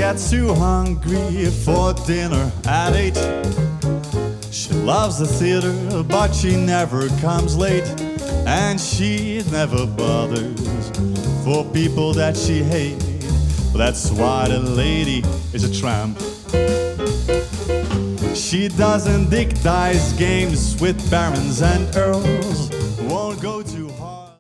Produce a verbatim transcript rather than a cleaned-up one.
gets too hungry for dinner at eight. She loves the theater, but she never comes late. And she never bothers for people that she hates. That's why the lady is a tramp. She doesn't dig dice games with barons and earls. Won't go to